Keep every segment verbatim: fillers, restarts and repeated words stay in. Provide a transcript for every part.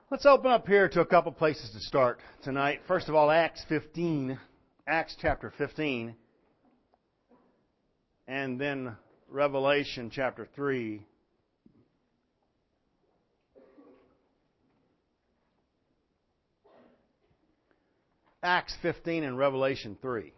Let's open up here to a couple places to start tonight. First of all, Acts fifteen, Acts chapter fifteen, and then Revelation chapter three. Acts fifteen and Revelation three.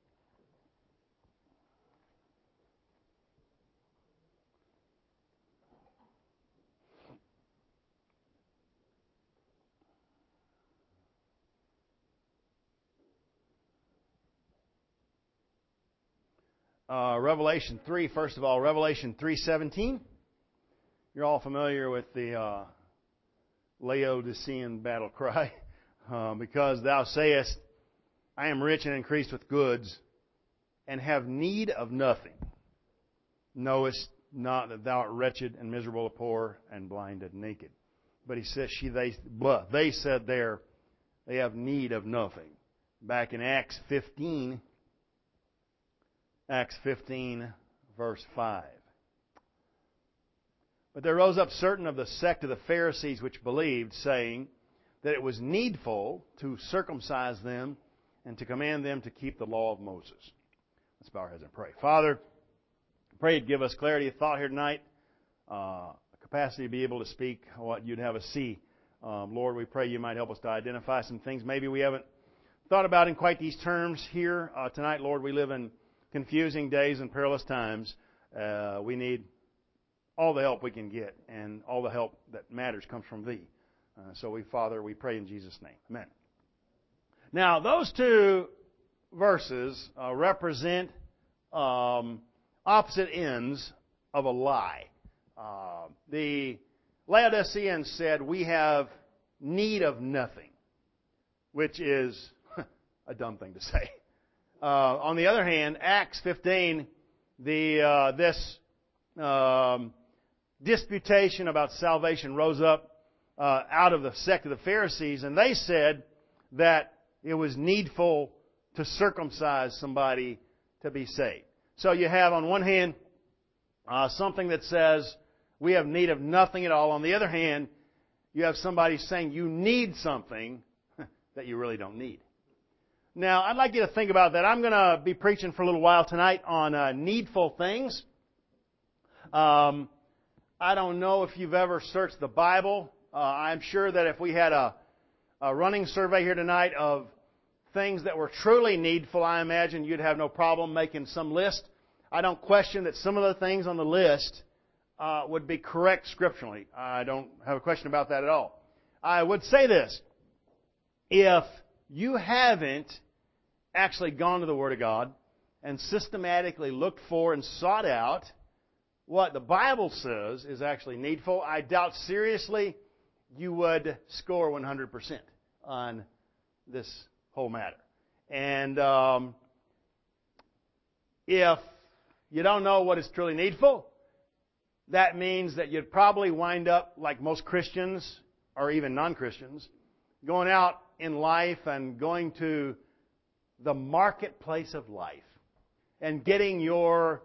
Uh, Revelation three, first of all, Revelation three seventeen. You're all familiar with the uh, Laodicean battle cry. Uh, because thou sayest, I am rich and increased with goods, and have need of nothing. Knowest not that thou art wretched and miserable, poor, and blind and naked. But he says, she, they, blah, they said there, they have need of nothing. Back in Acts fifteen, Acts fifteen, verse five. But there rose up certain of the sect of the Pharisees which believed, saying that it was needful to circumcise them and to command them to keep the law of Moses. Let's bow our heads and pray. Father, I pray you'd give us clarity of thought here tonight, uh, a capacity to be able to speak what you'd have us see. Um, Lord, we pray you might help us to identify some things maybe we haven't thought about in quite these terms here uh, tonight. Lord, we live in confusing days and perilous times. Uh, we need all the help we can get, and all the help that matters comes from Thee. Uh, so we, Father, we pray in Jesus' name. Amen. Now, those two verses uh, represent um, opposite ends of a lie. Uh, the Laodiceans said, we have need of nothing, which is a dumb thing to say. Uh, on the other hand, Acts fifteen, the uh, this um, disputation about salvation rose up uh, out of the sect of the Pharisees, and they said that it was needful to circumcise somebody to be saved. So you have, on one hand, uh, something that says we have need of nothing at all. On the other hand, you have somebody saying you need something that you really don't need. Now, I'd like you to think about that. I'm going to be preaching for a little while tonight on uh, needful things. Um, I don't know if you've ever searched the Bible. Uh, I'm sure that if we had a, a running survey here tonight of things that were truly needful, I imagine you'd have no problem making some list. I don't question that some of the things on the list uh, would be correct scripturally. I don't have a question about that at all. I would say this. If you haven't actually gone to the Word of God and systematically looked for and sought out what the Bible says is actually needful, I doubt seriously you would score one hundred percent on this whole matter. And um, if you don't know what is truly needful, that means that you'd probably wind up, like most Christians or even non-Christians, going out in life and going to the marketplace of life and getting your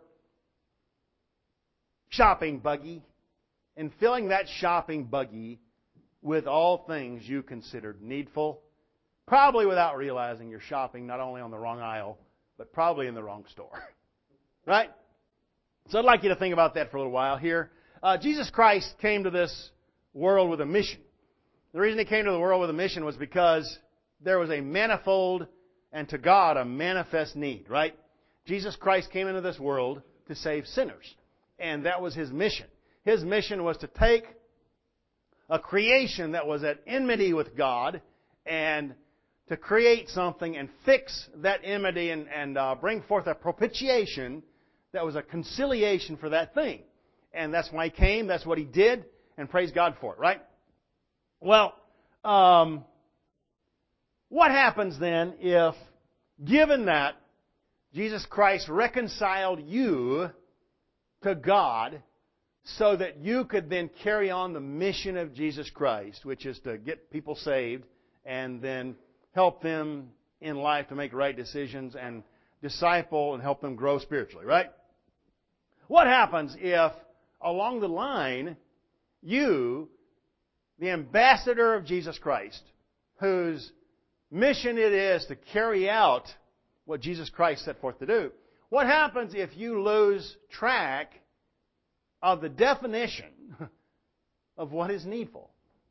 shopping buggy and filling that shopping buggy with all things you considered needful, probably without realizing you're shopping not only on the wrong aisle, but probably in the wrong store. Right? So I'd like you to think about that for a little while here. Uh, Jesus Christ came to this world with a mission. The reason He came to the world with a mission was because there was a manifold and to God a manifest need, right? Jesus Christ came into this world to save sinners. And that was His mission. His mission was to take a creation that was at enmity with God and to create something and fix that enmity and, and uh, bring forth a propitiation that was a conciliation for that thing. And that's why He came. That's what He did. And praise God for it, right? Well, um, what happens then if, given that Jesus Christ reconciled you to God so that you could then carry on the mission of Jesus Christ, which is to get people saved and then help them in life to make right decisions and disciple and help them grow spiritually, right? What happens if, along the line, you the ambassador of Jesus Christ, whose mission it is to carry out what Jesus Christ set forth to do. What happens if you lose track of the definition of what is needful?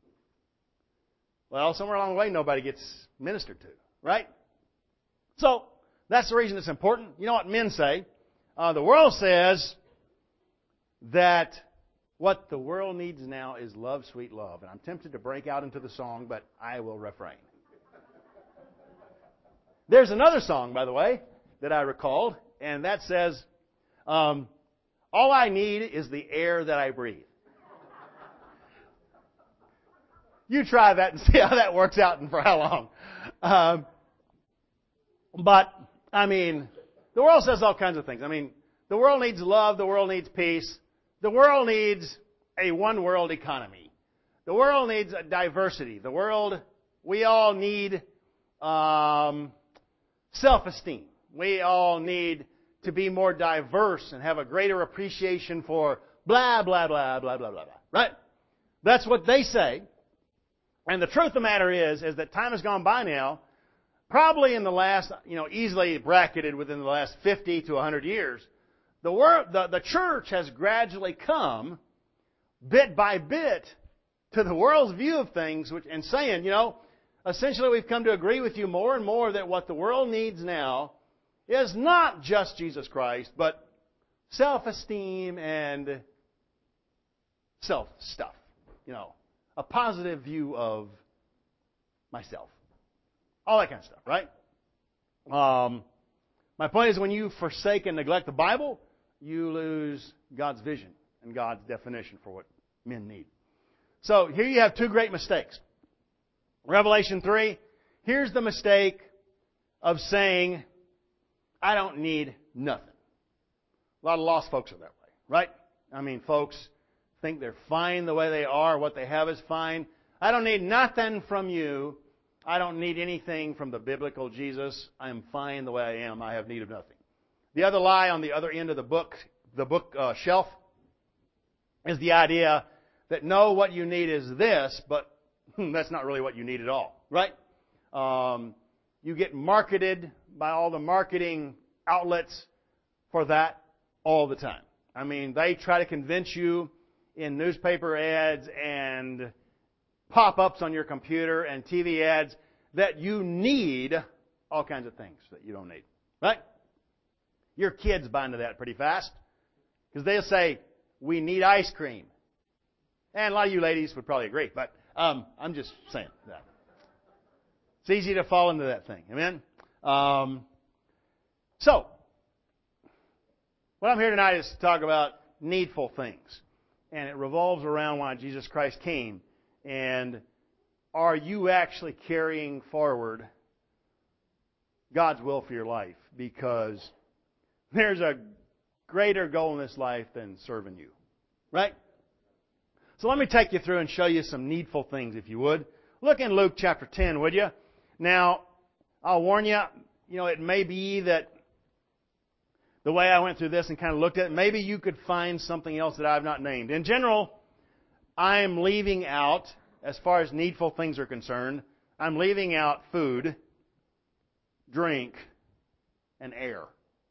Well, somewhere along the way, nobody gets ministered to, right? So, that's the reason it's important. You know what men say? Uh, the world says that what the world needs now is love, sweet love. And I'm tempted to break out into the song, but I will refrain. There's another song, by the way, that I recalled, and that says, um, all I need is the air that I breathe. You try that and see how that works out and for how long. Um, but, I mean, the world says all kinds of things. I mean, the world needs love. The world needs peace. The world needs a one-world economy. The world needs a diversity. The world, we all need um, self-esteem. We all need to be more diverse and have a greater appreciation for blah, blah, blah, blah, blah, blah, blah. Right? That's what they say. And the truth of the matter is, is that time has gone by now, probably in the last, you know, easily bracketed within the last fifty to one hundred years, the, world, the, the church has gradually come, bit by bit, to the world's view of things, which, and saying, you know, essentially we've come to agree with you more and more that what the world needs now is not just Jesus Christ, but self-esteem and self-stuff, you know. A positive view of myself. All that kind of stuff, right? Um, my point is when you forsake and neglect the Bible, you lose God's vision and God's definition for what men need. So here you have two great mistakes. Revelation three, here's the mistake of saying, I don't need nothing. A lot of lost folks are that way, right? I mean, folks think they're fine the way they are. What they have is fine. I don't need nothing from you. I don't need anything from the biblical Jesus. I am fine the way I am. I have need of nothing. The other lie on the other end of the book, the book uh, shelf, is the idea that no, what you need is this, but that's not really what you need at all, right? Um, you get marketed by all the marketing outlets for that all the time. I mean, they try to convince you in newspaper ads and pop-ups on your computer and T V ads that you need all kinds of things that you don't need. Right? Your kids buy into that pretty fast because they'll say, we need ice cream. And a lot of you ladies would probably agree, but um, I'm just saying that. It's easy to fall into that thing. Amen? Um, so, what I'm here tonight is to talk about needful things. And it revolves around why Jesus Christ came. And are you actually carrying forward God's will for your life? Because there's a greater goal in this life than serving you. Right? So let me take you through and show you some needful things, if you would. Look in Luke chapter ten, would you? Now, I'll warn you, you know, it may be that the way I went through this and kind of looked at it, maybe you could find something else that I've not named. In general, I am leaving out, as far as needful things are concerned, I'm leaving out food, drink, and air.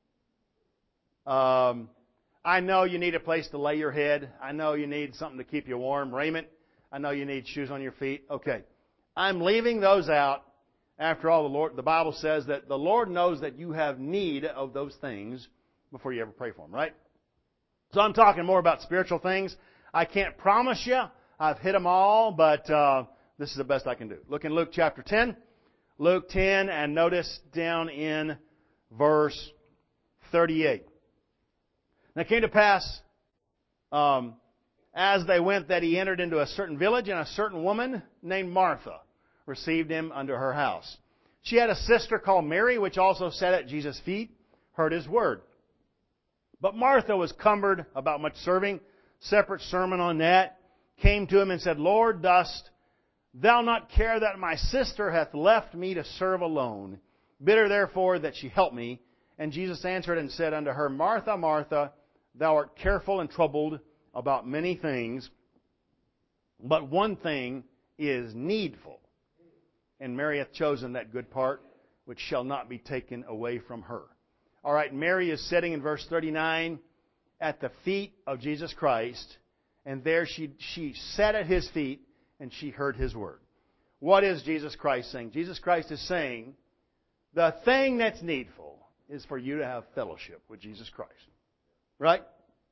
Um, I know you need a place to lay your head. I know you need something to keep you warm, raiment. I know you need shoes on your feet. Okay. I'm leaving those out. After all, the Lord, the Bible says that the Lord knows that you have need of those things before you ever pray for them, right? So I'm talking more about spiritual things. I can't promise you I've hit them all, but uh, this is the best I can do. Look in Luke chapter ten. Luke ten, and notice down in verse thirty-eight. Now it came to pass, um, as they went, that he entered into a certain village, and a certain woman named Martha received him unto her house. She had a sister called Mary, which also sat at Jesus' feet, heard his word. But Martha was cumbered about much serving. Separate sermon on that. Came to him and said, Lord, dost thou not care that my sister hath left me to serve alone? Bid her therefore that she help me. And Jesus answered and said unto her, Martha, Martha, thou art careful and troubled about many things, but one thing is needful. And Mary hath chosen that good part, which shall not be taken away from her. All right, Mary is sitting in verse thirty-nine at the feet of Jesus Christ, and there she, she sat at His feet, and she heard His word. What is Jesus Christ saying? Jesus Christ is saying, the thing that's needful is for you to have fellowship with Jesus Christ. Right?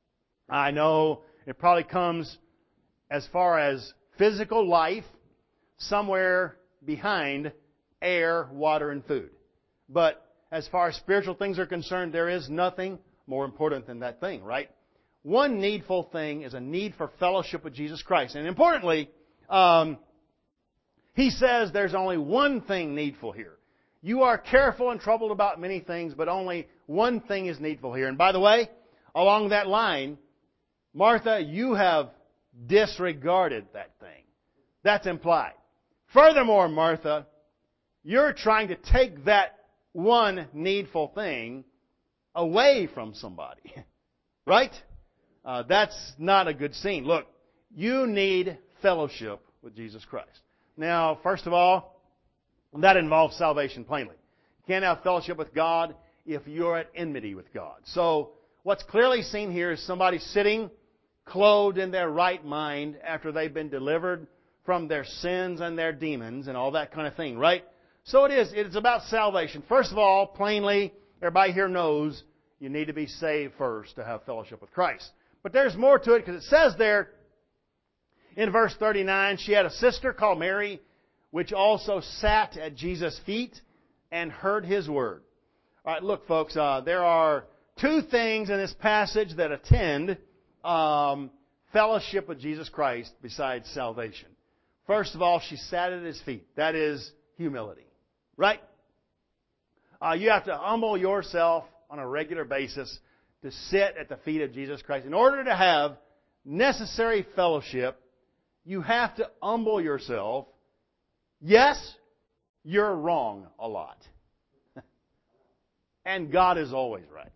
I know it probably comes as far as physical life, somewhere behind air, water, and food. But as far as spiritual things are concerned, there is nothing more important than that thing, right? One needful thing is a need for fellowship with Jesus Christ. And importantly, um, He says there's only one thing needful here. You are careful and troubled about many things, but only one thing is needful here. And by the way, along that line, Martha, you have disregarded that thing. That's implied. Furthermore, Martha, you're trying to take that one needful thing away from somebody. Right? Uh, that's not a good scene. Look, you need fellowship with Jesus Christ. Now, first of all, that involves salvation plainly. You can't have fellowship with God if you're at enmity with God. So, what's clearly seen here is somebody sitting clothed in their right mind after they've been delivered from their sins and their demons and all that kind of thing, right? So it is. It's about salvation. First of all, plainly, everybody here knows you need to be saved first to have fellowship with Christ. But there's more to it because it says there in verse thirty-nine, she had a sister called Mary, which also sat at Jesus' feet and heard His word. All right, look, folks, uh, there are two things in this passage that attend um, fellowship with Jesus Christ besides salvation. First of all, she sat at His feet. That is humility. Right? Uh, you have to humble yourself on a regular basis to sit at the feet of Jesus Christ. In order to have necessary fellowship, you have to humble yourself. Yes, you're wrong a lot. And God is always right.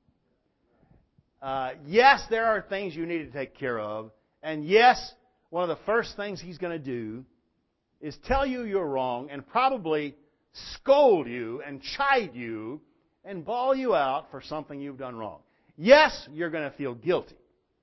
Uh, yes, there are things you need to take care of. And yes, one of the first things He's going to do is tell you you're wrong and probably scold you and chide you and bawl you out for something you've done wrong. Yes, you're going to feel guilty.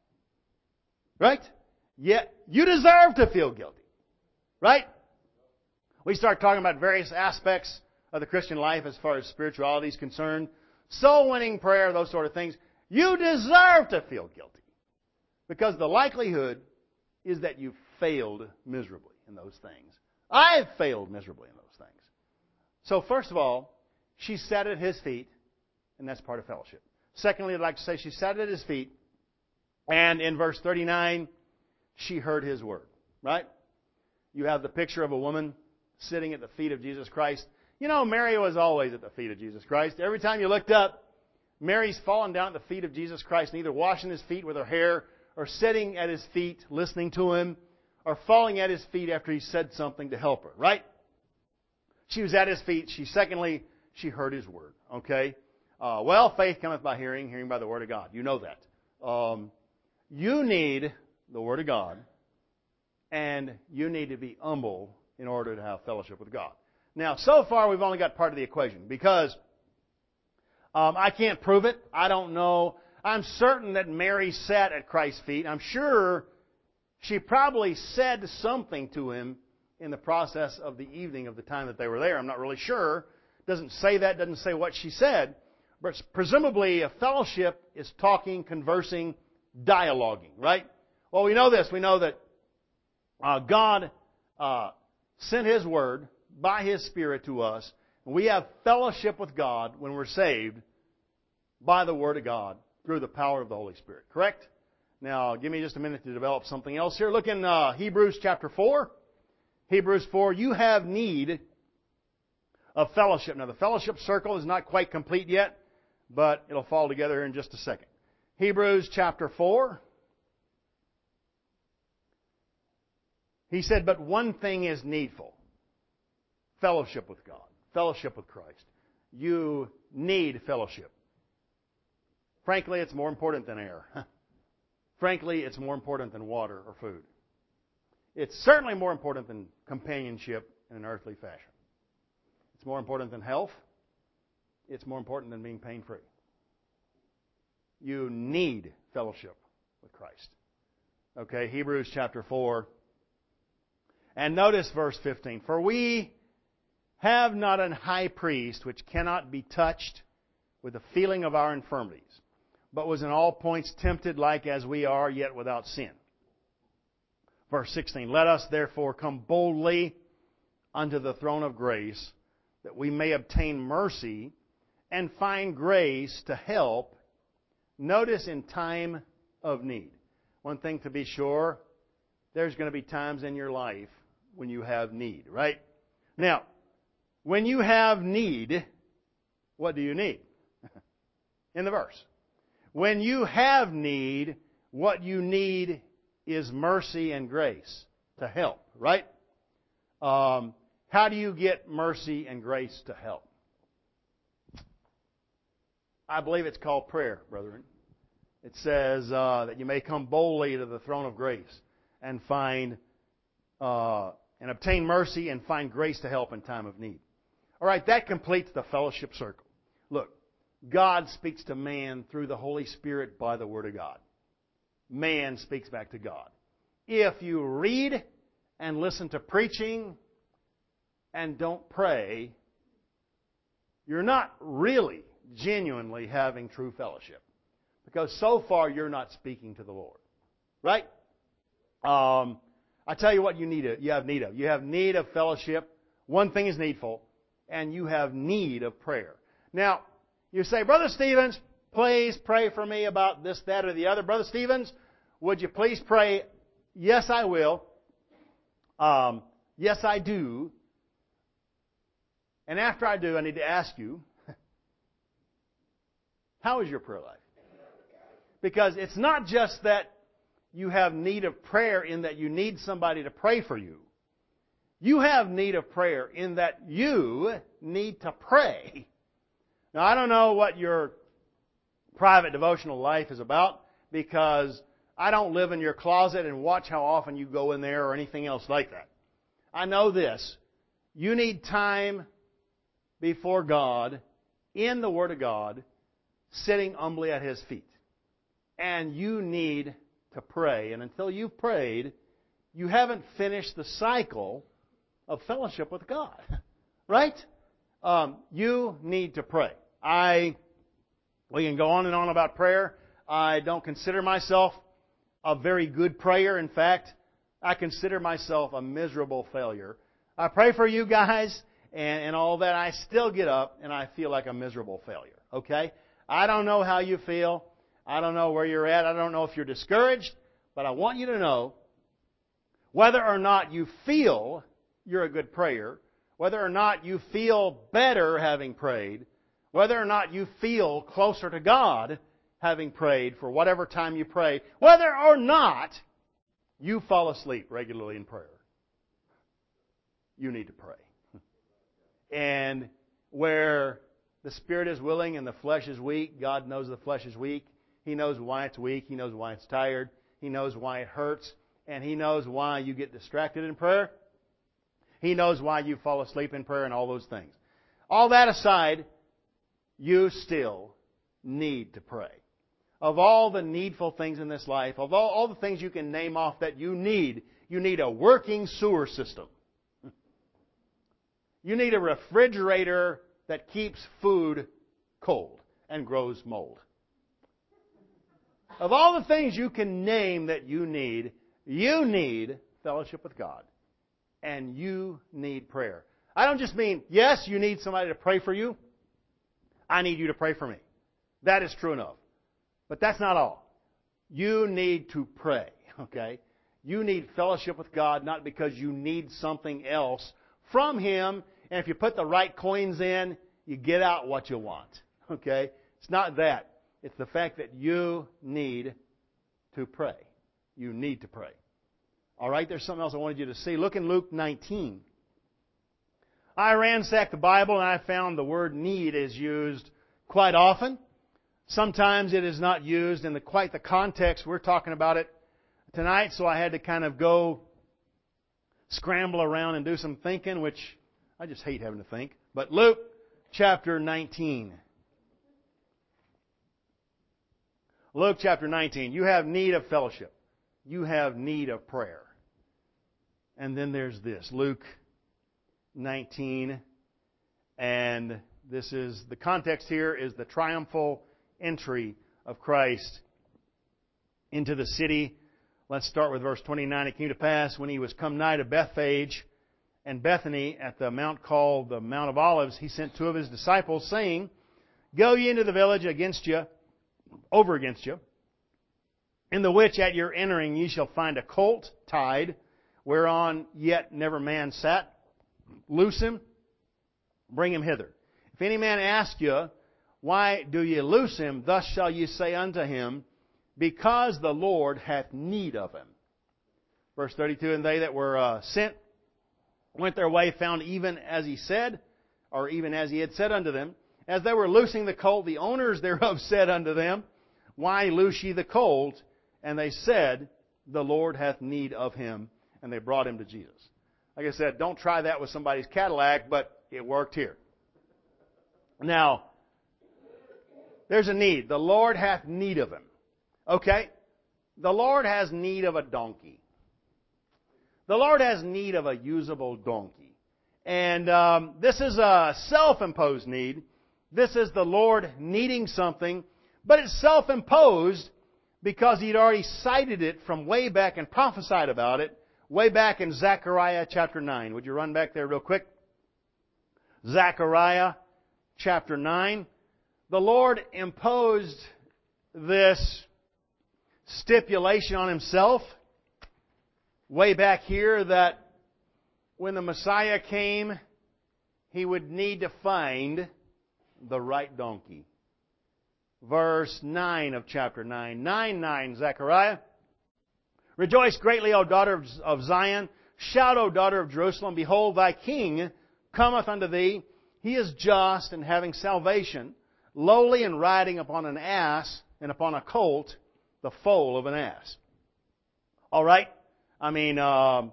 Right? Yet you deserve to feel guilty. Right? We start talking about various aspects of the Christian life as far as spirituality is concerned. Soul winning prayer, those sort of things. You deserve to feel guilty. Because the likelihood is that you failed miserably in those things. I've failed miserably in those things. So first of all, she sat at His feet, and that's part of fellowship. Secondly, I'd like to say she sat at His feet, and in verse thirty-nine, she heard His word. Right? You have the picture of a woman sitting at the feet of Jesus Christ. You know, Mary was always at the feet of Jesus Christ. Every time you looked up, Mary's fallen down at the feet of Jesus Christ, and either washing His feet with her hair, or sitting at His feet listening to Him, or falling at His feet after He said something to help her. Right? She was at His feet. She, secondly, she heard His word. Okay? Uh, well, faith cometh by hearing, hearing by the word of God. You know that. Um, you need the word of God, and you need to be humble in order to have fellowship with God. Now, so far, we've only got part of the equation because um, I can't prove it. I don't know. I'm certain that Mary sat at Christ's feet. I'm sure she probably said something to Him in the process of the evening of the time that they were there. I'm not really sure. Doesn't say that. Doesn't say what she said. But presumably, a fellowship is talking, conversing, dialoguing, right? Well, we know this. We know that uh, God uh, sent His Word by His Spirit to us. And we have fellowship with God when we're saved by the Word of God through the power of the Holy Spirit. Correct? Now, give me just a minute to develop something else here. Look in uh, Hebrews chapter four. Hebrews four, you have need of fellowship. Now, the fellowship circle is not quite complete yet, but it'll fall together here in just a second. Hebrews chapter four. He said, but one thing is needful. Fellowship with God. Fellowship with Christ. You need fellowship. Frankly, it's more important than air. Frankly, it's more important than water or food. It's certainly more important than companionship in an earthly fashion. It's more important than health. It's more important than being pain-free. You need fellowship with Christ. Okay, Hebrews chapter four. And notice verse fifteen. For we have not an high priest which cannot be touched with the feeling of our infirmities, but was in all points tempted like as we are, yet without sin. Verse sixteen. Let us therefore come boldly unto the throne of grace, that we may obtain mercy and find grace to help. Notice, in time of need. One thing to be sure, there's going to be times in your life when you have need, right? Now, when you have need, what do you need? In the verse. When you have need, what you need is mercy and grace to help, right? Um, how do you get mercy and grace to help? I believe it's called prayer, brethren. It says uh, that you may come boldly to the throne of grace and find uh, and obtain mercy and find grace to help in time of need. All right, that completes the fellowship circle. Look, God speaks to man through the Holy Spirit by the Word of God. Man speaks back to God. If you read and listen to preaching and don't pray, you're not really genuinely having true fellowship. Because so far you're not speaking to the Lord. Right? Um, I tell you what you need. You have need of. You have need of fellowship. One thing is needful. And you have need of prayer. Now, you say, Brother Stevens, please pray for me about this, that, or the other. Brother Stevens, would you please pray? Yes, I will. Um, yes, I do. And after I do, I need to ask you, how is your prayer life? Because it's not just that you have need of prayer in that you need somebody to pray for you. You have need of prayer in that you need to pray. Now, I don't know what your private devotional life is about because I don't live in your closet and watch how often you go in there or anything else like that. I know this. You need time before God, in the Word of God, sitting humbly at His feet. And you need to pray. And until you've prayed, you haven't finished the cycle of fellowship with God. Right? Um, you need to pray. I, we can go on and on about prayer. I don't consider myself a very good prayer. In fact, I consider myself a miserable failure. I pray for you guys and, and all that. I still get up and I feel like a miserable failure. Okay? I don't know how you feel. I don't know where you're at. I don't know if you're discouraged. But I want you to know, whether or not you feel you're a good prayer, whether or not you feel better having prayed, whether or not you feel closer to God having prayed for whatever time you pray, whether or not you fall asleep regularly in prayer, you need to pray. And where the Spirit is willing and the flesh is weak, God knows the flesh is weak. He knows why it's weak. He knows why it's tired. He knows why it hurts. And He knows why you get distracted in prayer. He knows why you fall asleep in prayer and all those things. All that aside, you still need to pray. Of all the needful things in this life, of all, all the things you can name off that you need, you need a working sewer system. You need a refrigerator that keeps food cold and grows mold. Of all the things you can name that you need, you need fellowship with God. And you need prayer. I don't just mean, yes, you need somebody to pray for you. I need you to pray for me. That is true enough. But that's not all. You need to pray, okay? You need fellowship with God not because you need something else from Him. And if you put the right coins in, you get out what you want, okay? It's not that. It's the fact that you need to pray. You need to pray. All right, there's something else I wanted you to see. Look in Luke nineteen. I ransacked the Bible and I found the word need is used quite often. Sometimes it is not used in the, quite the context we're talking about it tonight, so I had to kind of go scramble around and do some thinking, which I just hate having to think. But Luke chapter nineteen. Luke chapter nineteen. You have need of fellowship. You have need of prayer. And then there's this, Luke nineteen. And this is, the context here is the triumphal entry of Christ into the city. Let's start with verse twenty-nine. It came to pass when he was come nigh to Bethphage and Bethany at the mount called the Mount of Olives, he sent two of his disciples, saying, Go ye into the village against you, over against you, in the which at your entering ye shall find a colt tied, whereon yet never man sat. Loose him, bring him hither. If any man ask you, Why do ye loose him? Thus shall ye say unto him, Because the Lord hath need of him. Verse thirty-two, And they that were uh, sent went their way, found even as he said, or even as he had said unto them. As they were loosing the colt, the owners thereof said unto them, Why loose ye the colt? And they said, The Lord hath need of him. And they brought him to Jesus. Like I said, don't try that with somebody's Cadillac, but it worked here. Now, there's a need. The Lord hath need of him. Okay? The Lord has need of a donkey. The Lord has need of a usable donkey. And um, this is a self-imposed need. This is the Lord needing something, but it's self-imposed because He'd already cited it from way back and prophesied about it way back in Zechariah chapter nine. Would you run back there real quick? Zechariah chapter nine. The Lord imposed this stipulation on Himself way back here that when the Messiah came, He would need to find the right donkey. Verse nine of chapter nine. nine nine, Zechariah. Rejoice greatly, O daughter of Zion. Shout, O daughter of Jerusalem. Behold, thy king cometh unto thee. He is just and having salvation, lowly and riding upon an ass and upon a colt, the foal of an ass. All right? I mean, uh,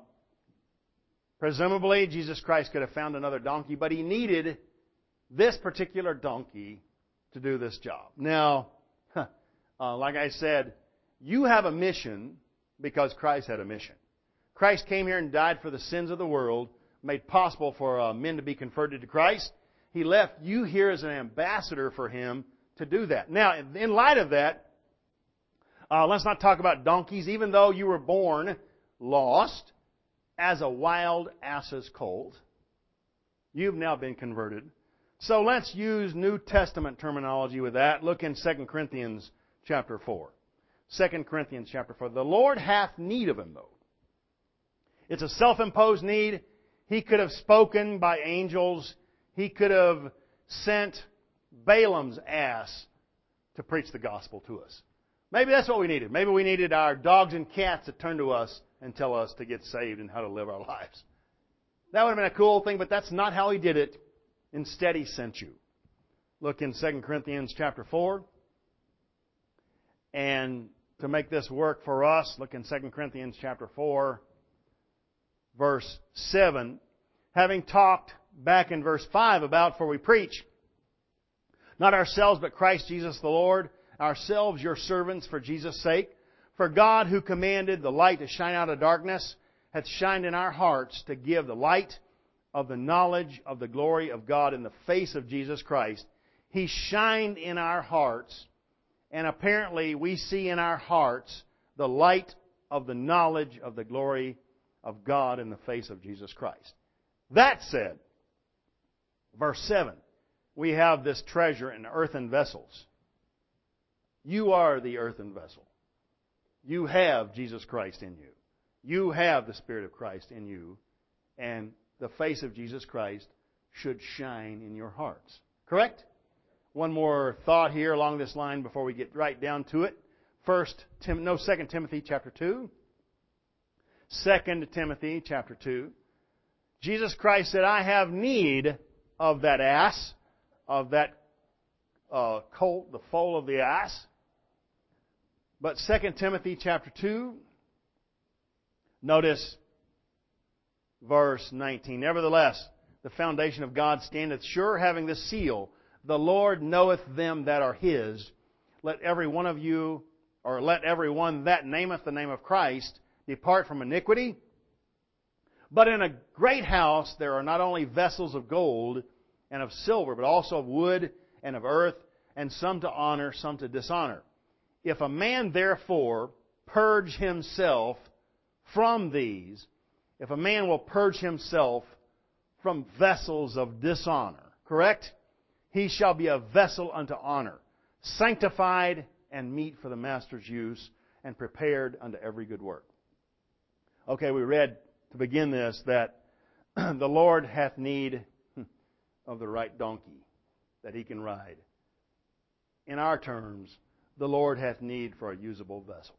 presumably Jesus Christ could have found another donkey, but He needed this particular donkey to do this job. Now, uh, like I said, you have a mission because Christ had a mission. Christ came here and died for the sins of the world, made possible for uh, men to be converted to Christ. He left you here as an ambassador for Him to do that. Now, in light of that, uh, let's not talk about donkeys. Even though you were born lost as a wild ass's colt, you've now been converted. So let's use New Testament terminology with that. Look in Second Corinthians chapter four. Second Corinthians chapter four. The Lord hath need of him, though. It's a self-imposed need. He could have spoken by angels. He could have sent Balaam's ass to preach the gospel to us. Maybe that's what we needed. Maybe we needed our dogs and cats to turn to us and tell us to get saved and how to live our lives. That would have been a cool thing, but that's not how He did it. Instead, He sent you. Look in Second Corinthians chapter four. And to make this work for us, look in Second Corinthians chapter four, verse seven. Having talked back in verse five about, for we preach, not ourselves, but Christ Jesus the Lord, ourselves your servants for Jesus' sake. For God, who commanded the light to shine out of darkness, hath shined in our hearts to give the light of the knowledge of the glory of God in the face of Jesus Christ. He shined in our hearts, and apparently we see in our hearts the light of the knowledge of the glory of God in the face of Jesus Christ. That said, verse seven, we have this treasure in earthen vessels. You are the earthen vessel. You have Jesus Christ in you. You have the Spirit of Christ in you. And the face of Jesus Christ should shine in your hearts. Correct? One more thought here along this line before we get right down to it. First, Tim, no, Second Timothy chapter two. Second Timothy chapter two. Jesus Christ said, I have need of that ass, of that uh, colt, the foal of the ass. But Second Timothy chapter two, notice verse nineteen. Nevertheless, the foundation of God standeth sure, having this seal, the Lord knoweth them that are His. Let every one of you, or let every one that nameth the name of Christ, depart from iniquity. But in a great house there are not only vessels of gold and of silver, but also of wood and of earth, and some to honor, some to dishonor. If a man therefore purge himself from these, if a man will purge himself from vessels of dishonor, correct? He shall be a vessel unto honor, sanctified and meet for the master's use, and prepared unto every good work. Okay, we read to begin this that the Lord hath need of the right donkey that He can ride. In our terms, the Lord hath need for a usable vessel.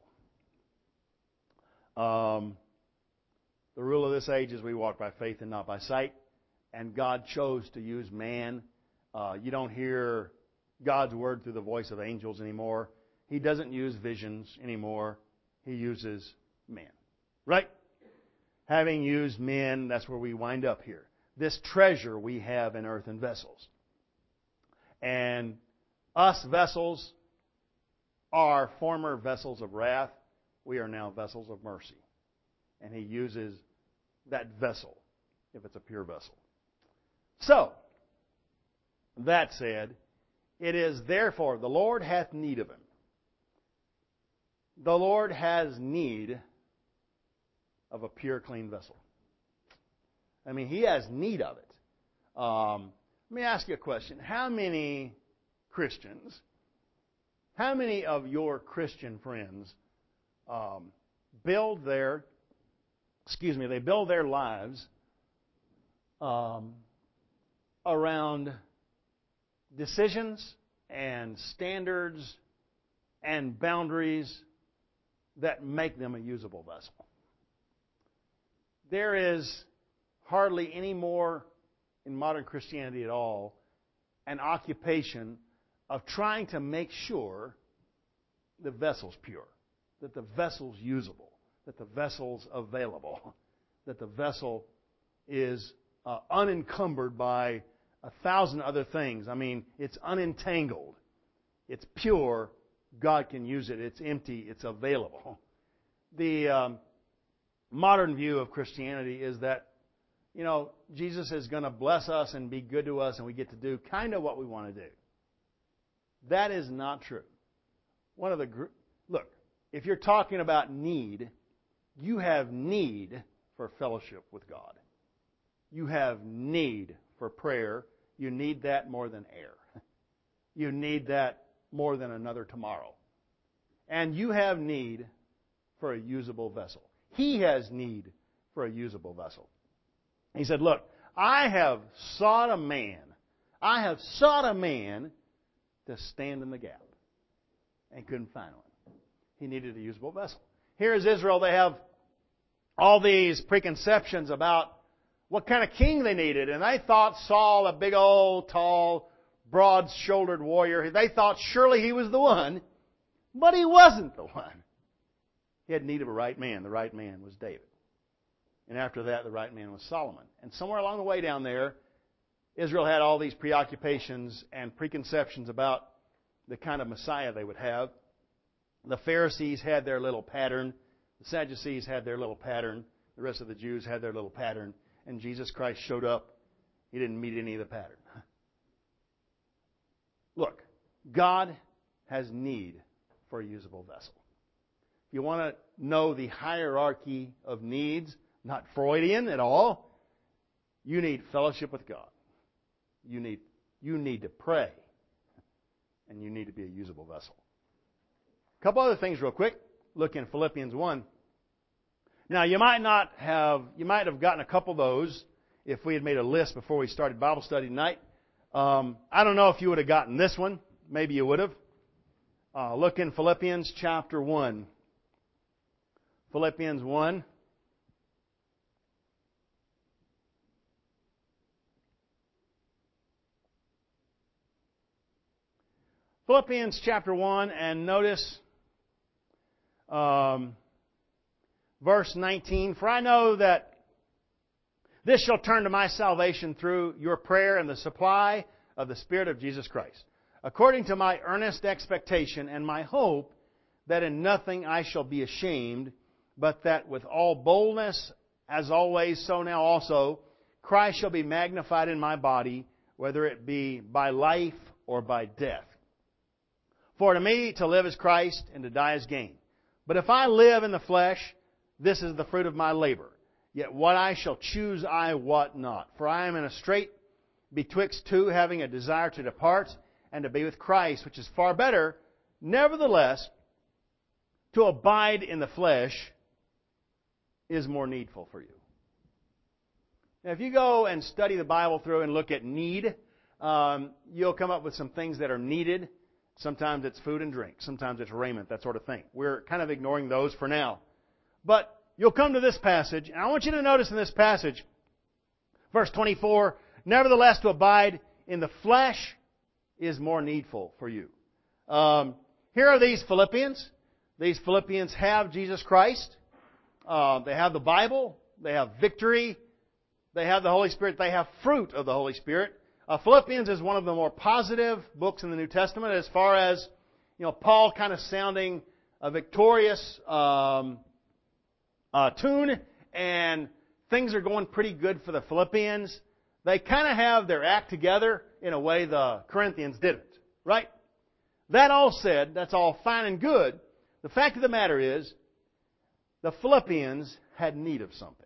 Um, the rule of this age is we walk by faith and not by sight. And God chose to use man. Uh, you don't hear God's word through the voice of angels anymore. He doesn't use visions anymore. He uses men. Right? Having used men, that's where we wind up here. This treasure we have in earthen vessels. And us vessels are former vessels of wrath. We are now vessels of mercy. And He uses that vessel if it's a pure vessel. So, that said, it is therefore the Lord hath need of him. The Lord has need of a pure, clean vessel. I mean, He has need of it. Um, let me ask you a question. How many Christians, how many of your Christian friends um, build their, excuse me, they build their lives um, around decisions and standards and boundaries that make them a usable vessel? There is hardly any more in modern Christianity at all an occupation of trying to make sure the vessel's pure, that the vessel's usable, that the vessel's available, that the vessel is uh, unencumbered by a thousand other things. I mean, it's unentangled. It's pure. God can use it. It's empty. It's available. The um, modern view of Christianity is that, you know, Jesus is going to bless us and be good to us, and we get to do kind of what we want to do. That is not true. One of the gr- look, if you're talking about need, you have need for fellowship with God. You have need for prayer. You need that more than air. You need that more than another tomorrow. And you have need for a usable vessel. He has need for a usable vessel. He said, look, I have sought a man. I have sought a man to stand in the gap. And couldn't find one. He needed a usable vessel. Here is Israel. They have all these preconceptions about what kind of king they needed. And they thought Saul, a big old, tall, broad-shouldered warrior, they thought surely he was the one. But he wasn't the one. He had need of a right man. The right man was David. And after that, the right man was Solomon. And somewhere along the way down there, Israel had all these preoccupations and preconceptions about the kind of Messiah they would have. The Pharisees had their little pattern. The Sadducees had their little pattern. The rest of the Jews had their little pattern. And Jesus Christ showed up. He didn't meet any of the pattern. Look, God has need for a usable vessel. If you want to know the hierarchy of needs, not Freudian at all, you need fellowship with God. You need, you need to pray. And you need to be a usable vessel. A couple other things real quick. Look in Philippians one. Now, you might not have, you might have gotten a couple of those if we had made a list before we started Bible study tonight. Um, I don't know if you would have gotten this one. Maybe you would have. Uh, look in Philippians chapter one. Philippians one. Philippians chapter one, and notice um, verse nineteen. For I know that This shall turn to my salvation through your prayer and the supply of the Spirit of Jesus Christ, according to my earnest expectation and my hope that in nothing I shall be ashamed, but that with all boldness, as always, so now also, Christ shall be magnified in my body, whether it be by life or by death. For to me to live is Christ, and to die is gain. But if I live in the flesh, this is the fruit of my labor. Yet what I shall choose I wot not. For I am in a strait betwixt two, having a desire to depart and to be with Christ, which is far better. Nevertheless, to abide in the flesh is more needful for you. Now, if you go and study the Bible through and look at need, um, you'll come up with some things that are needed. Sometimes it's food and drink. Sometimes it's raiment, that sort of thing. We're kind of ignoring those for now. But you'll come to this passage, and I want you to notice in this passage, verse twenty-four, nevertheless to abide in the flesh is more needful for you. Um, here are these Philippians. These Philippians have Jesus Christ. Uh, they have the Bible. They have victory. They have the Holy Spirit. They have fruit of the Holy Spirit. Uh, Philippians is one of the more positive books in the New Testament as far as, you know, Paul kind of sounding a victorious um, uh, tune, and things are going pretty good for the Philippians. They kind of have their act together in a way the Corinthians didn't, right? That all said, that's all fine and good. The fact of the matter is, the Philippians had need of something.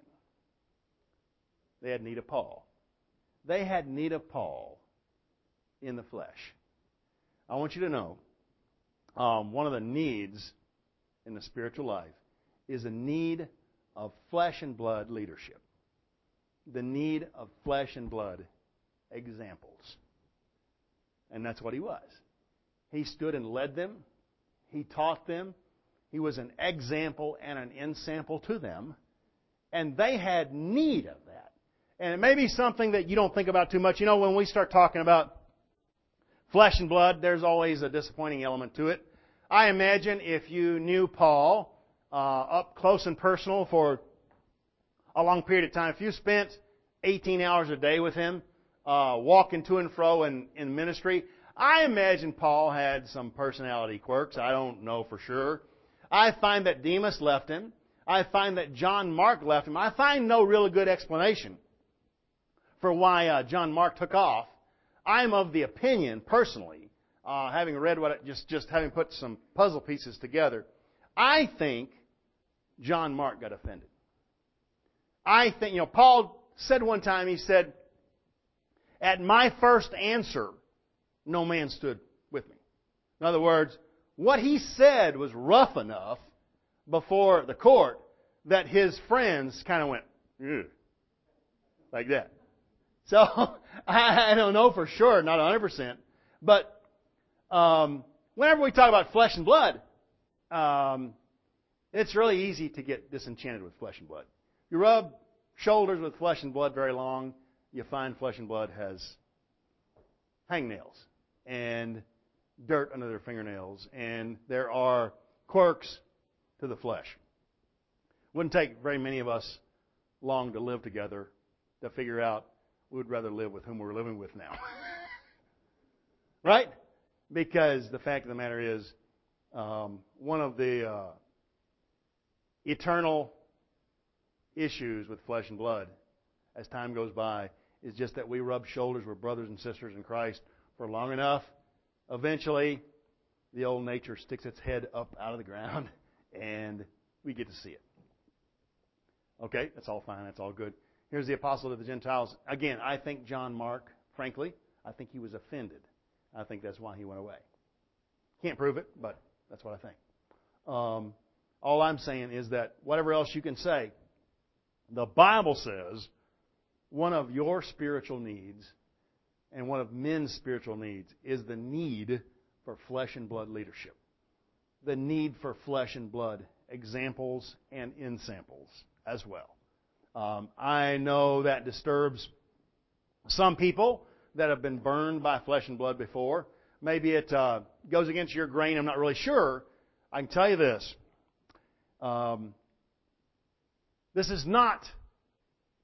They had need of Paul. They had need of Paul in the flesh. I want you to know, um, one of the needs in the spiritual life is a need of flesh and blood leadership. The need of flesh and blood examples. And that's what he was. He stood and led them. He taught them. He was an example and an ensample to them. And they had need of that. And it may be something that you don't think about too much. You know, when we start talking about flesh and blood, there's always a disappointing element to it. I imagine if you knew Paul uh, up close and personal for a long period of time, if you spent eighteen hours a day with him, uh, walking to and fro in, in ministry, I imagine Paul had some personality quirks. I don't know for sure. I find that Demas left him. I find that John Mark left him. I find no really good explanation for why uh, John Mark took off. I'm of the opinion, personally, uh, having read what it, just just having put some puzzle pieces together, I think John Mark got offended. I think, you know, Paul said one time, he said, "At my first answer, no man stood with me." In other words, what he said was rough enough before the court that his friends kind of went, "Ugh," like that. So, I don't know for sure, not one hundred percent. But um, whenever we talk about flesh and blood, um, it's really easy to get disenchanted with flesh and blood. You rub shoulders with flesh and blood very long, you find flesh and blood has hangnails and dirt under their fingernails, and there are quirks to the flesh. Wouldn't take very many of us long to live together to figure out we would rather live with whom we're living with now. Right? Because the fact of the matter is, um, one of the uh, eternal issues with flesh and blood as time goes by is just that we rub shoulders with brothers and sisters in Christ for long enough. Eventually, the old nature sticks its head up out of the ground and we get to see it. Okay, that's all fine. That's all good. Here's the apostle to the Gentiles. Again, I think John Mark, frankly, I think he was offended. I think that's why he went away. Can't prove it, but that's what I think. Um, all I'm saying is that whatever else you can say, the Bible says one of your spiritual needs and one of men's spiritual needs is the need for flesh and blood leadership. The need for flesh and blood examples and ensamples as well. Um, I know that disturbs some people that have been burned by flesh and blood before. Maybe it uh, goes against your grain. I'm not really sure. I can tell you this. Um, this is not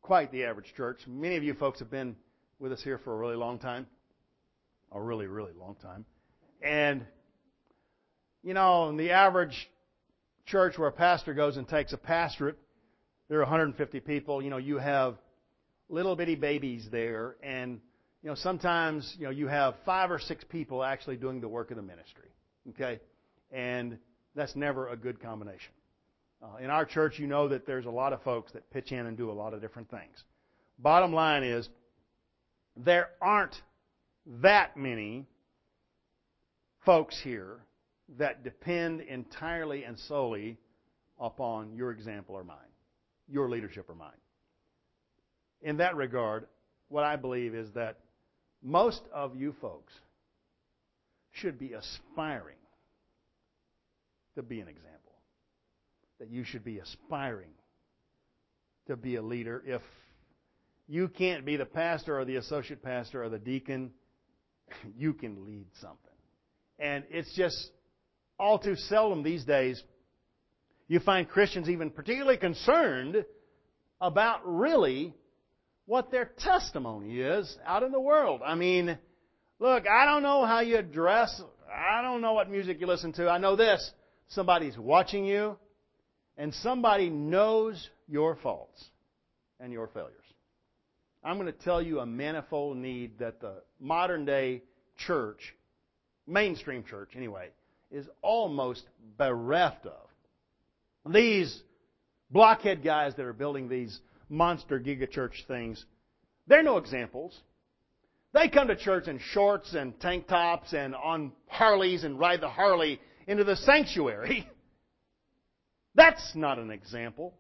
quite the average church. Many of you folks have been with us here for a really long time. A really, really long time. And, you know, in the average church where a pastor goes and takes a pastorate, there are one hundred fifty people. You know, you have little bitty babies there, and, you know, sometimes, you know, you have five or six people actually doing the work of the ministry. Okay? And that's never a good combination. Uh, in our church, you know that there's a lot of folks that pitch in and do a lot of different things. Bottom line is, there aren't that many folks here that depend entirely and solely upon your example or mine, your leadership or mine. In that regard, what I believe is that most of you folks should be aspiring to be an example. That you should be aspiring to be a leader. If you can't be the pastor or the associate pastor or the deacon, you can lead something. And it's just all too seldom these days you find Christians even particularly concerned about really what their testimony is out in the world. I mean, look, I don't know how you dress. I don't know what music you listen to. I know this. Somebody's watching you, and somebody knows your faults and your failures. I'm going to tell you a manifold need that the modern day church, mainstream church anyway, is almost bereft of. These blockhead guys that are building these monster gigachurch things, they're no examples. They come to church in shorts and tank tops and on Harleys and ride the Harley into the sanctuary. That's not an example.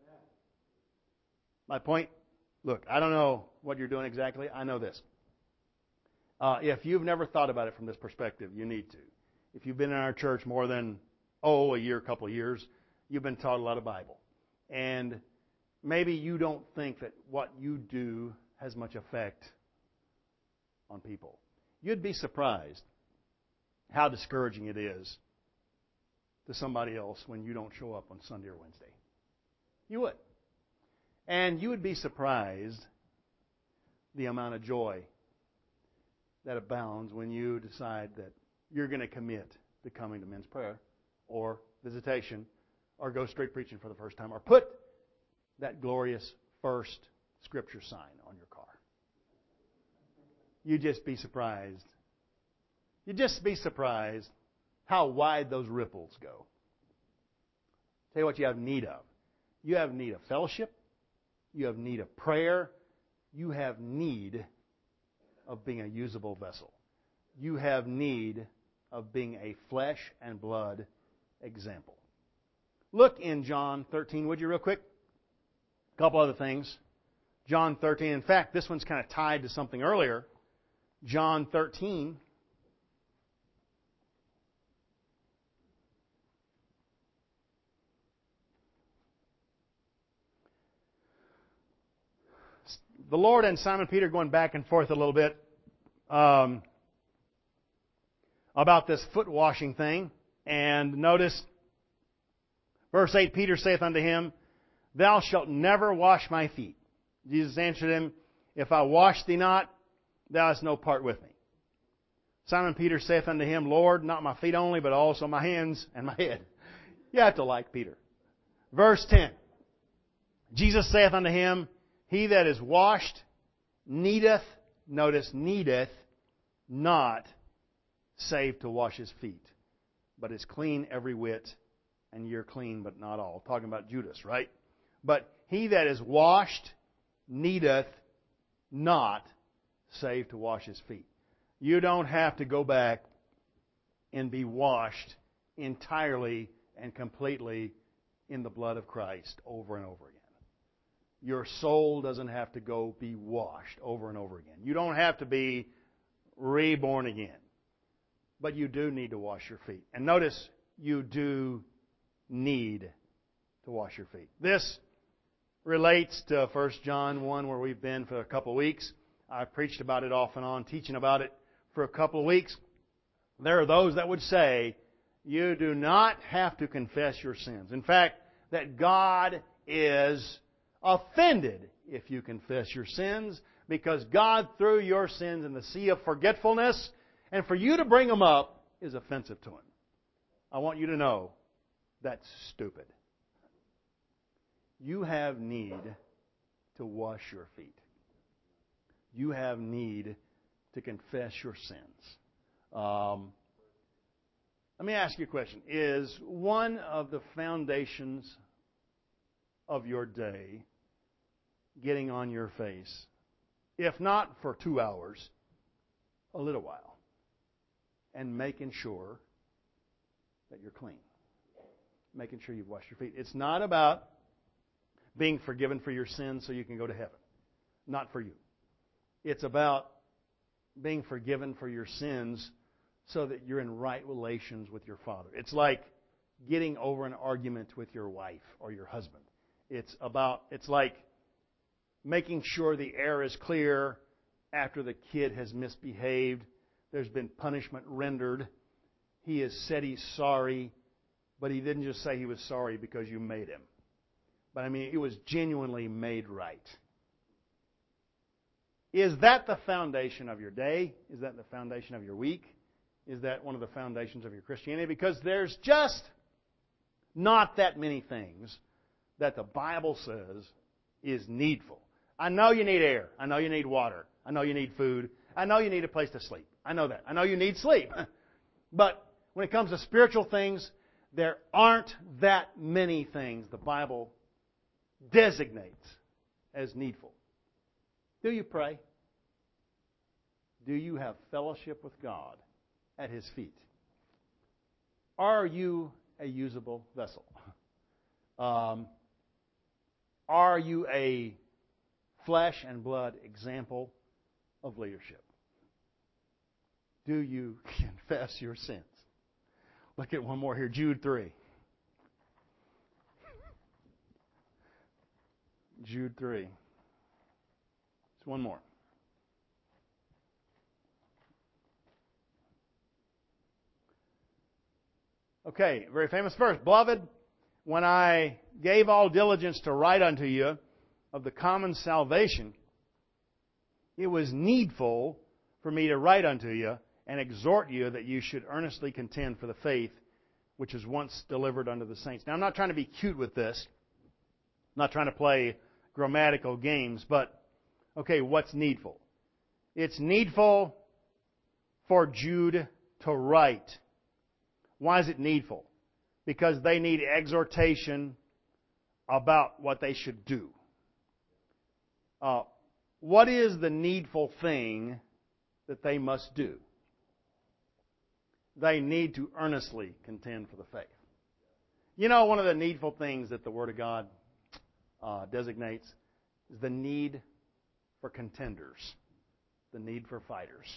My point, look, I don't know what you're doing exactly. I know this. Uh, if you've never thought about it from this perspective, you need to. If you've been in our church more than, oh, a year, a couple of years, you've been taught a lot of Bible. And maybe you don't think that what you do has much effect on people. You'd be surprised how discouraging it is to somebody else when you don't show up on Sunday or Wednesday. You would. And you would be surprised the amount of joy that abounds when you decide that you're going to commit to coming to men's prayer or visitation or go straight preaching for the first time or put that glorious first Scripture sign on your car. You'd just be surprised. You'd just be surprised how wide those ripples go. Tell you what you have need of. You have need of fellowship. You have need of prayer. You have need of being a usable vessel. You have need of being a flesh and blood example. Look in John thirteen, would you, real quick? A couple other things. John thirteen. In fact, this one's kind of tied to something earlier. John thirteen. The Lord and Simon Peter going back and forth a little bit um, about this foot washing thing. And notice, verse eight, Peter saith unto him, Thou shalt never wash my feet. Jesus answered him, If I wash thee not, thou hast no part with me. Simon Peter saith unto him, Lord, not my feet only, but also my hands and my head. You have to like Peter. Verse ten, Jesus saith unto him, He that is washed needeth, notice, needeth not save to wash his feet, but is clean every whit, and you're clean, but not all. Talking about Judas, right? But he that is washed needeth not save to wash his feet. You don't have to go back and be washed entirely and completely in the blood of Christ over and over again. Your soul doesn't have to go be washed over and over again. You don't have to be reborn again. But you do need to wash your feet. And notice, you do need to wash your feet. This relates to First John one, where we've been for a couple of weeks. I've preached about it off and on, teaching about it for a couple of weeks. There are those that would say, you do not have to confess your sins. In fact, that God is offended if you confess your sins, because God threw your sins in the sea of forgetfulness, and for you to bring them up is offensive to Him. I want you to know that's stupid. You have need to wash your feet. You have need to confess your sins. Um, let me ask you a question. Is one of the foundations of your day getting on your face, if not for two hours, a little while, and making sure that you're clean? Making sure you've washed your feet. It's not about being forgiven for your sins so you can go to heaven. Not for you. It's about being forgiven for your sins so that you're in right relations with your Father. It's like getting over an argument with your wife or your husband. It's about, it's like making sure the air is clear after the kid has misbehaved. There's been punishment rendered. He has said he's sorry, but he didn't just say he was sorry because you made him. But I mean, it was genuinely made right. Is that the foundation of your day? Is that the foundation of your week? Is that one of the foundations of your Christianity? Because there's just not that many things that the Bible says is needful. I know you need air. I know you need water. I know you need food. I know you need a place to sleep. I know that. I know you need sleep. But when it comes to spiritual things, there aren't that many things the Bible designates as needful. Do you pray? Do you have fellowship with God at His feet? Are you a usable vessel? Um, are you a flesh and blood example of leadership? Do you confess your sins? Look at one more here, Jude three. Jude three. It's one more. Okay, very famous verse. Beloved, when I gave all diligence to write unto you of the common salvation, it was needful for me to write unto you and exhort you that you should earnestly contend for the faith which was once delivered unto the saints. Now, I'm not trying to be cute with this. I'm not trying to play grammatical games, but, okay, what's needful? It's needful for Jude to write. Why is it needful? Because they need exhortation about what they should do. Uh, what is the needful thing that they must do? They need to earnestly contend for the faith. You know, one of the needful things that the Word of God uh, designates is the need for contenders, the need for fighters.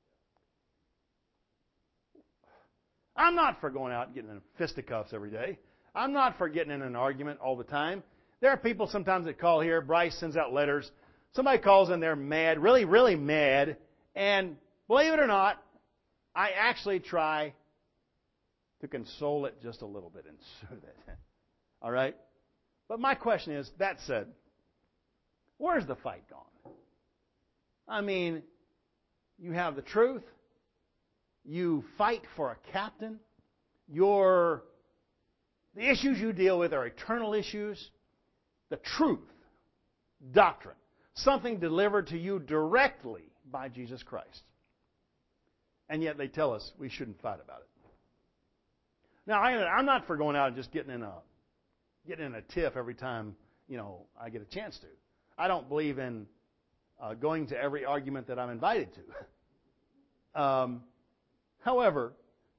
I'm not for going out and getting in fisticuffs every day. I'm not for getting in an argument all the time. There are people sometimes that call here. Bryce sends out letters. Somebody calls in, they're mad, really, really mad. And believe it or not, I actually try to console it just a little bit and soothe it. All right? But my question is, that said, where's the fight gone? I mean, you have the truth. You fight for a captain. Your, the issues you deal with are eternal issues. The truth, doctrine, something delivered to you directly by Jesus Christ. And yet they tell us we shouldn't fight about it. Now, I, I'm not for going out and just getting in a getting in a tiff every time, you know, I get a chance to. I don't believe in uh, going to every argument that I'm invited to. um, however,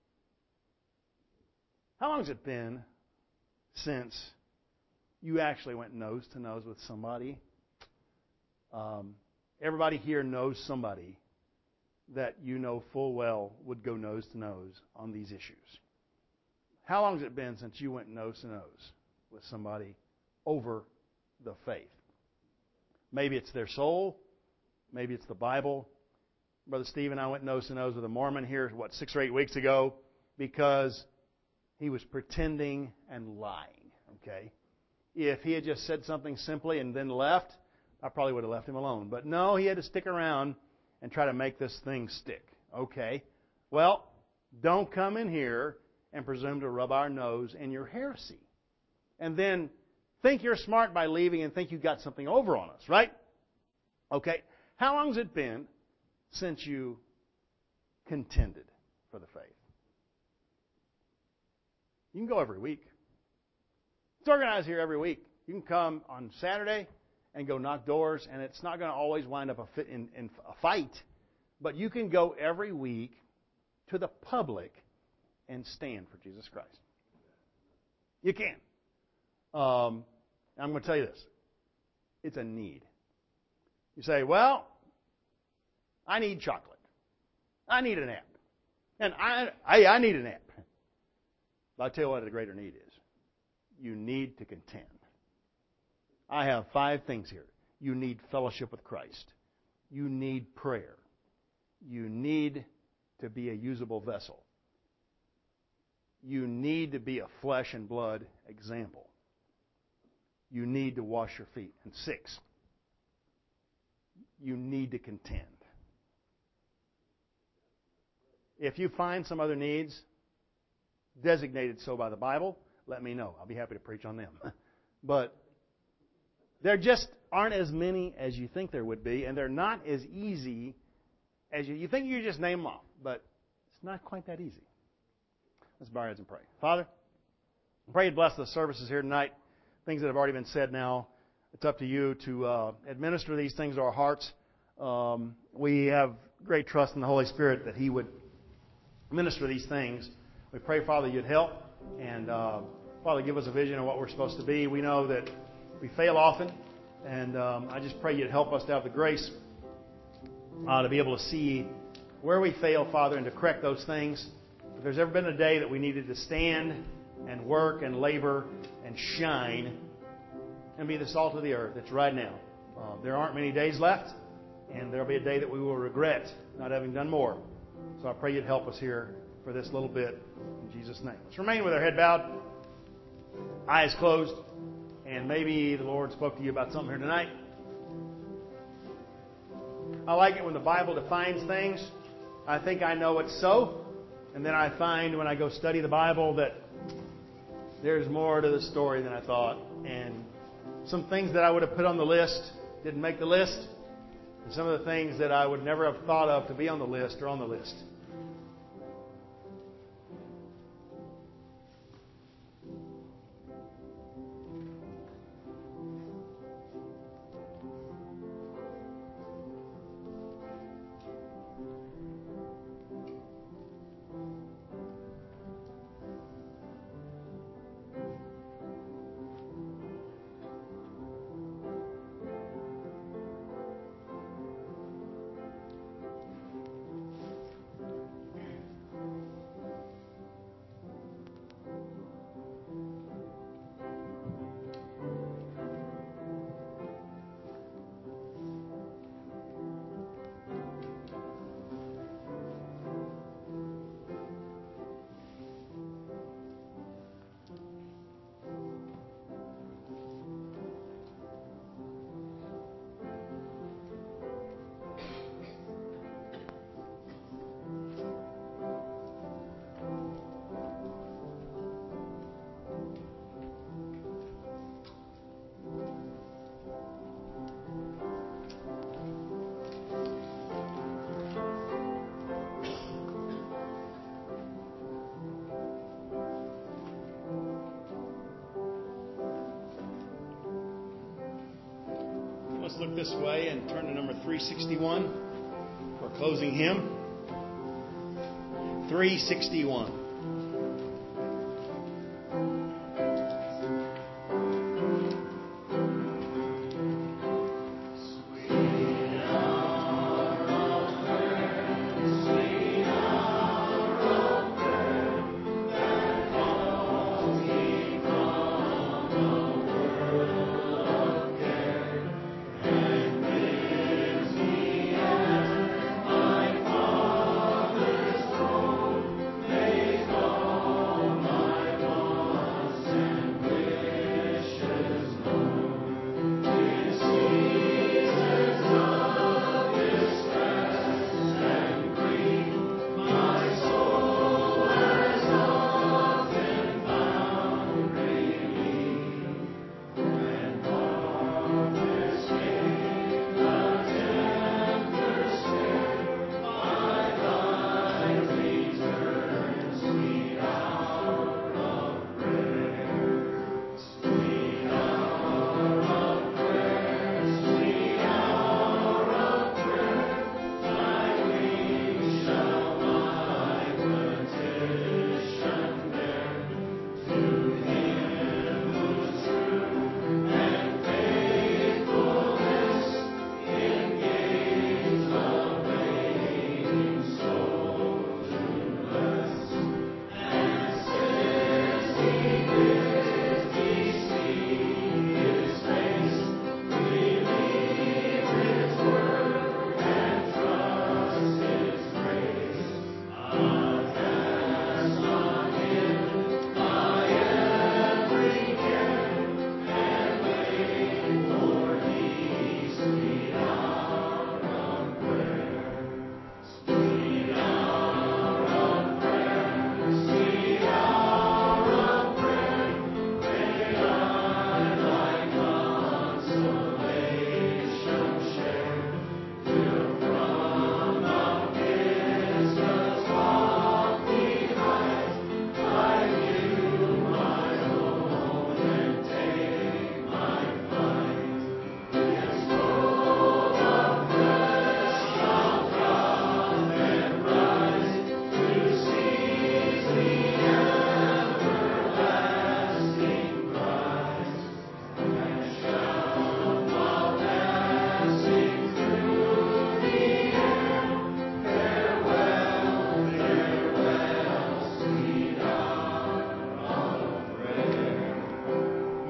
how long has it been since you actually went nose to nose with somebody? Um, everybody here knows somebody that you know full well would go nose to nose on these issues. How long has it been since you went nose to nose with somebody over the faith? Maybe it's their soul. Maybe it's the Bible. Brother Steve and I went nose to nose with a Mormon here, what, six or eight weeks ago because he was pretending and lying. Okay? If he had just said something simply and then left, I probably would have left him alone. But no, he had to stick around and try to make this thing stick. Okay. Well, don't come in here and presume to rub our nose in your heresy. And then think you're smart by leaving and think you got something over on us, right? Okay. How long has it been since you contended for the faith? You can go every week. It's organized here every week. You can come on Saturday and go knock doors, and it's not going to always wind up a fit in, in a fight. But you can go every week to the public and stand for Jesus Christ. You can. Um, I'm going to tell you this. It's a need. You say, well, I need chocolate. I need a nap. And I, I, I need a nap. But I'll tell you what the greater need is. You need to contend. I have five things here. You need fellowship with Christ. You need prayer. You need to be a usable vessel. You need to be a flesh and blood example. You need to wash your feet. And six, you need to contend. If you find some other needs designated so by the Bible, let me know. I'll be happy to preach on them. But there just aren't as many as you think there would be, and they're not as easy as you, you think you just name them off, but it's not quite that easy. Let's bow our heads and pray. Father, I pray you'd bless the services here tonight, things that have already been said now. It's up to you to uh, administer these things to our hearts. Um, we have great trust in the Holy Spirit that He would minister these things. We pray, Father, you'd help, and uh, Father, give us a vision of what we're supposed to be. We know that we fail often, and um, I just pray you'd help us to have the grace uh, to be able to see where we fail, Father, and to correct those things. If there's ever been a day that we needed to stand and work and labor and shine and be the salt of the earth, it's right now. Uh, there aren't many days left, and there'll be a day that we will regret not having done more. So I pray you'd help us here for this little bit in Jesus' name. Let's remain with our head bowed, eyes closed, and maybe the Lord spoke to you about something here tonight. I like it when the Bible defines things. I think I know it's so. And then I find when I go study the Bible that there's more to the story than I thought. And some things that I would have put on the list didn't make the list. And some of the things that I would never have thought of to be on the list are on the list. Let's look this way and turn to number three sixty-one for closing hymn. three sixty-one. They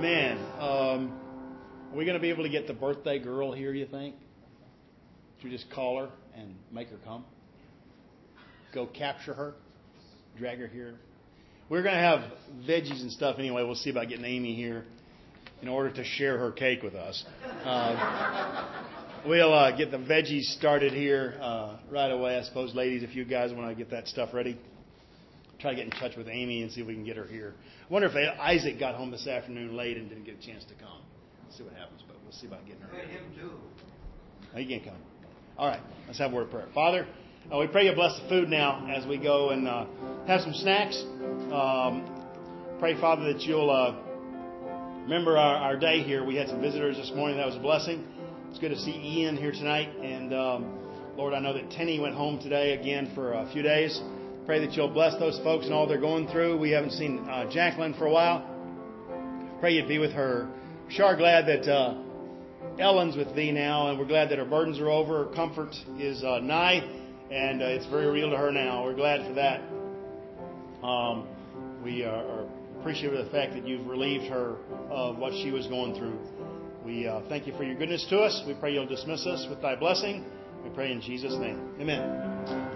Man, um, are we going to be able to get the birthday girl here, you think? Should we just call her and make her come? Go capture her? Drag her here? We're going to have veggies and stuff anyway. We'll see about getting Amy here in order to share her cake with us. Uh, we'll uh, get the veggies started here uh, right away. I suppose, ladies, if you guys want to get that stuff ready, try to get in touch with Amy and see if we can get her here. I wonder if Isaac got home this afternoon late and didn't get a chance to come. Let's see what happens, but we'll see about getting her here. Him too. Oh, he can't come. All right, let's have a word of prayer. Father, uh, we pray you bless the food now as we go and uh, have some snacks. Um, pray, Father, that you'll uh, remember our, our day here. We had some visitors this morning. That was a blessing. It's good to see Ian here tonight. And, um, Lord, I know that Tenny went home today again for a few days. Pray that you'll bless those folks and all they're going through. We haven't seen uh, Jacqueline for a while. Pray you'd be with her. Sure glad that uh, Ellen's with thee now, and we're glad that her burdens are over. Her comfort is uh, nigh, and uh, it's very real to her now. We're glad for that. Um, we are, are appreciative of the fact that you've relieved her of what she was going through. We uh, thank you for your goodness to us. We pray you'll dismiss us with thy blessing. We pray in Jesus' name. Amen.